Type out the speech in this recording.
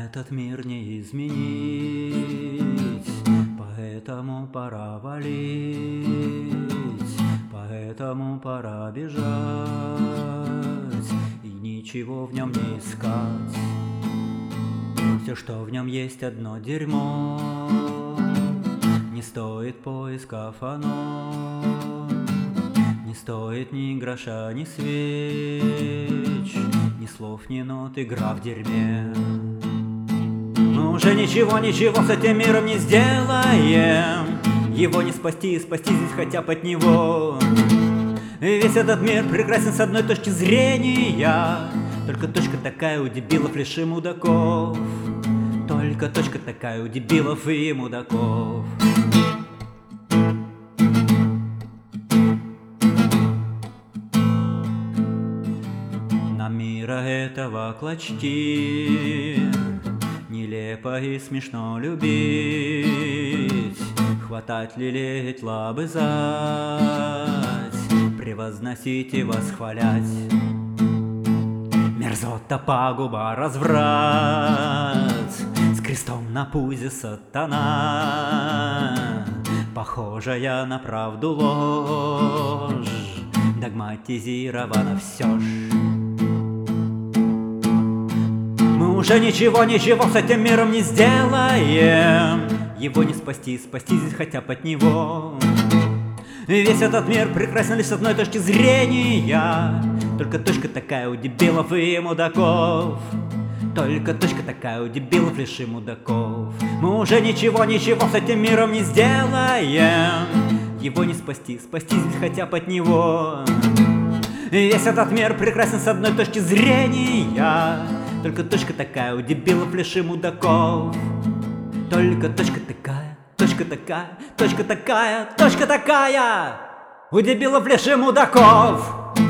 Этот мир не изменить, поэтому пора валить, поэтому пора бежать и ничего в нем не искать. Все, что в нем есть, одно дерьмо, не стоит поисков оно, не стоит ни гроша, ни свеч, ни слов, ни нот, игра в дерьме. Мы уже ничего с этим миром не сделаем, его не спасти, спасти здесь хотя бы от него. И весь этот мир прекрасен с одной точки зрения, только точка такая у дебилов, лишь и мудаков. Только точка такая у дебилов и мудаков. На мира этого клочки, нелепо и смешно любить, хватать, лелеять, лобызать, превозносить и восхвалять. Мерзота, пагуба, разврат, с крестом на пузе сатана, похожая на правду ложь, догматизирована все ж. Мы уже ничего с этим миром не сделаем, его не спасти, спасти здесь хотя бы от него. И весь этот мир прекрасен лишь с одной точки зрения, только точка такая у дебилов и мудаков. Только точка такая у дебилов, лишь и мудаков. Мы уже ничего с этим миром не сделаем, его не спасти, спасти здесь хотя бы от него. И весь этот мир прекрасен с одной точки зрения, только точка такая у дебилов, лишь и мудаков. Только точка такая, точка такая, точка такая, точка такая у дебилов, лишь и мудаков.